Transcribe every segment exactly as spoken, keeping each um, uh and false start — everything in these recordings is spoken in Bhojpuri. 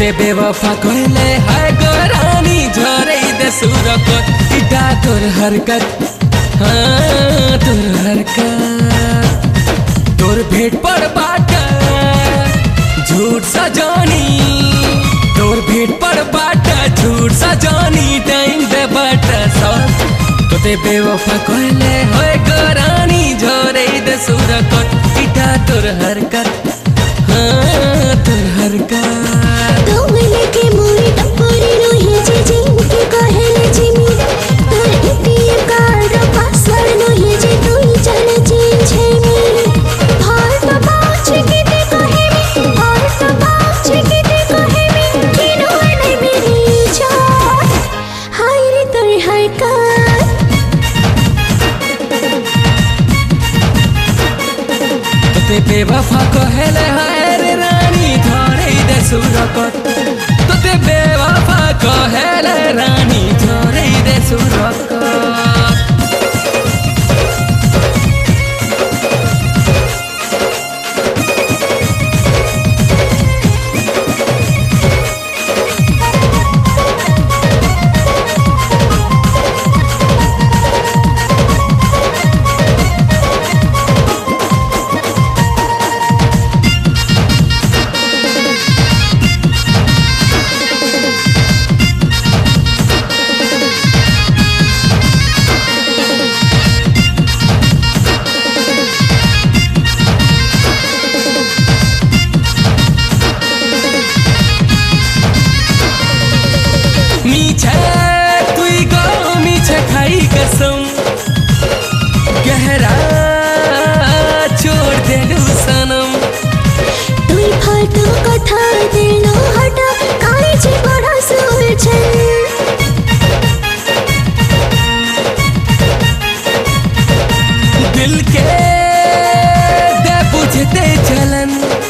তোতে বেওয়ফা কইলে হায় গো রানী ঝরেই দে সুরকত ইটা তোর হরকত हाँ তোর हरकत তোর भेट पर बाटा झूठ सजानी তোর भेट पर बाटा झूठ सजानी टाइम दे बाटा सब তোতে বেওয়ফা কইলে হায় গো রানী ঝরেই দে সুরকত ইটা তোর हरकत हाँ তোর हरकत তোতে বেওয়ফা কহেলে হায় রে রানী ঝরেই দে সুরকত তোতে বেওয়ফা কহেলে রানী ঝরেই দে সুরকত তুই গো মিছে খাই कसम गहरा छोड़ देलू सनम তুই ফাটো কথা দিল হটা কাইছে বড় সুলঝন दिल के दे बुझते चलन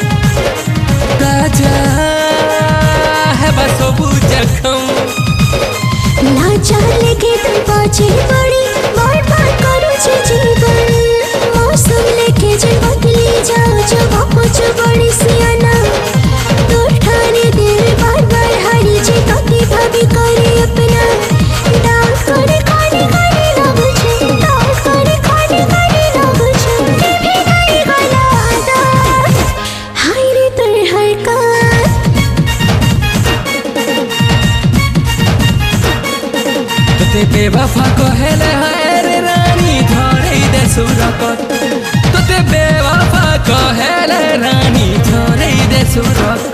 ताजा है बस वो जख्म ना चाले के तुम पाछे पड़ी बार बार करो छे जीवन मौसम लेके जे बदली जाओ जो वापस बड़ी सियाना तो ठाने दिल बार बार हारी जे कति भाभी करे अपना डांस करे खाने खाने लग छे डांस करे खाने खाने लग छे भी नहीं गलादा हाय रे तुर हरकत তোতে বেওয়ফা কহেলে হায় রে রানী ঝরেই দে সুরকত তোতে বেওয়ফা কহেলে রানী ঝরেই দে সুরকত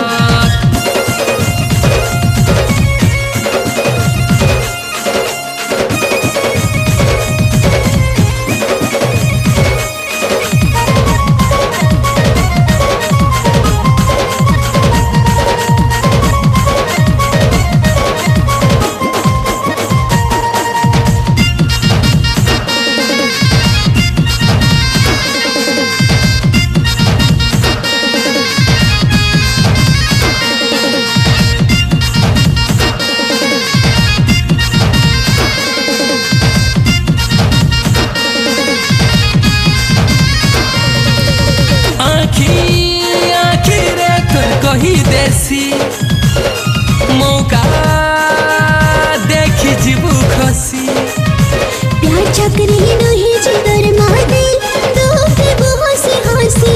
कही देसी मौका देखी जीवू खसी प्यार चक्री नहीं जिगर मादे तो फिर हंसी हंसी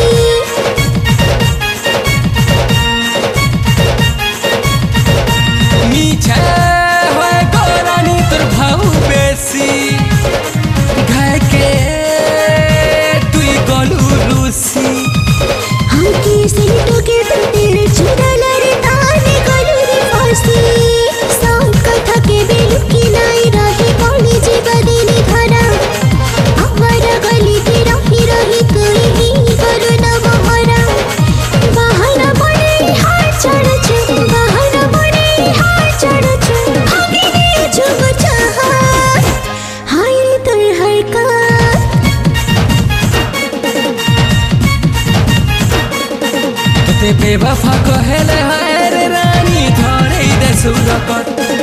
मीठे होए गोरानी तोर भाऊ बेसी घाय के तुई गलू रूसी हम किसी तो के तुम तेरे चुरा लरे ताने गलू रे फांसी सांग कथा के बेलू की नाई रही पानी जी बदली धरा हमारा गली की रही रही कोई ही करो ना बहरा बहरा बड़े हार चढ़ छे बहरा बड़े हार चढ़ छे आगे नहीं जो चाहा हाय तुर हरकत তোতে বেওয়ফা কহেলে হায় রে রানী ঝরেই দে সুরকত